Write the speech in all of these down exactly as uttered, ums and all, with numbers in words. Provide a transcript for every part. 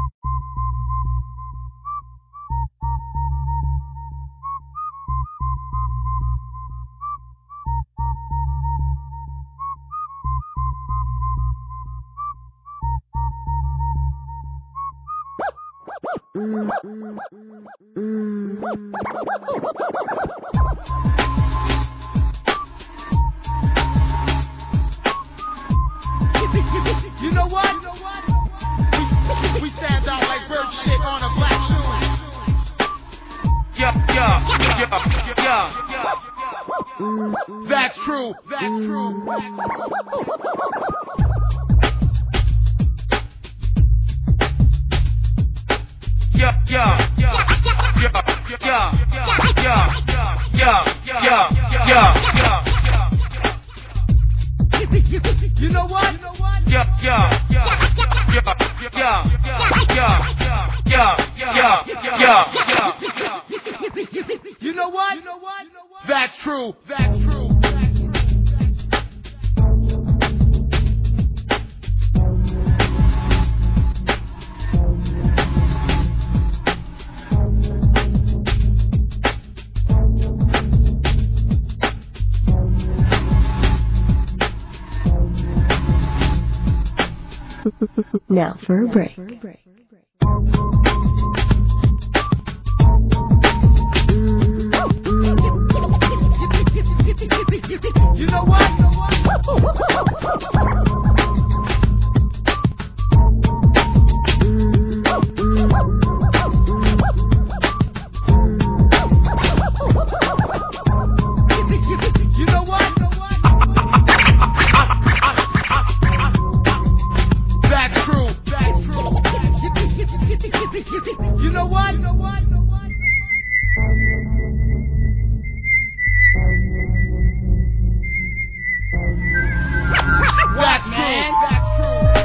Mm, mm, mm, mm. You know what? We, we stand out like bird shit on a black shoe. Yeah, yeah, yeah, yeah, yeah. That's true. That's true. Yeah, yeah, yeah, yeah, yeah, yeah, yeah, yeah, yeah, yeah. You know what? Yeah, yeah, yeah, yeah, yeah, yeah, yeah, yeah, yeah. You know what? That's true. That's true. Now for a break. You know what? You know what? That's true. That's true. You know what? That's true. That's true.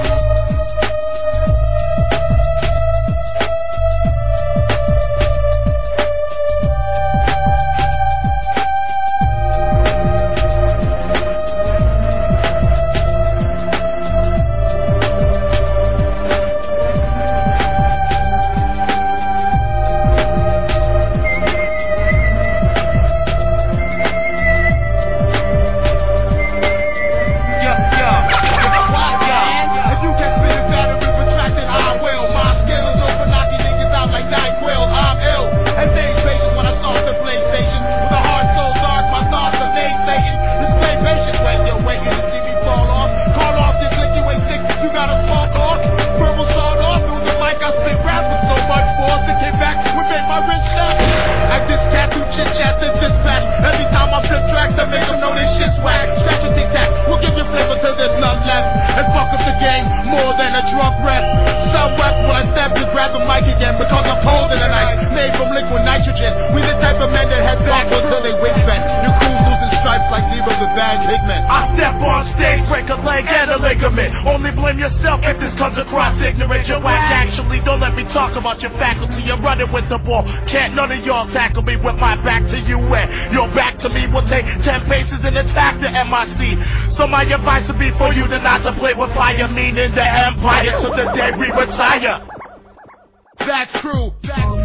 More than a drunk rep. Some rep when I step to grab the mic again because I'm cold in the night. Made from liquid nitrogen. We the type of men that head back until they wing bent. Your crew losing stripes like zebras with bad pigment. I step on stage, break a leg and a ligament. Only blame yourself if this comes across ignorant. You're whack. Actually, don't let me talk about your faculty. You're running with the ball. Can't none of y'all tackle me with my back to you and your back to me will take ten paces and attack the M I C. So my advice would be for you to not to play with fire, meaning the empire to the day we retire. That's true. That's true.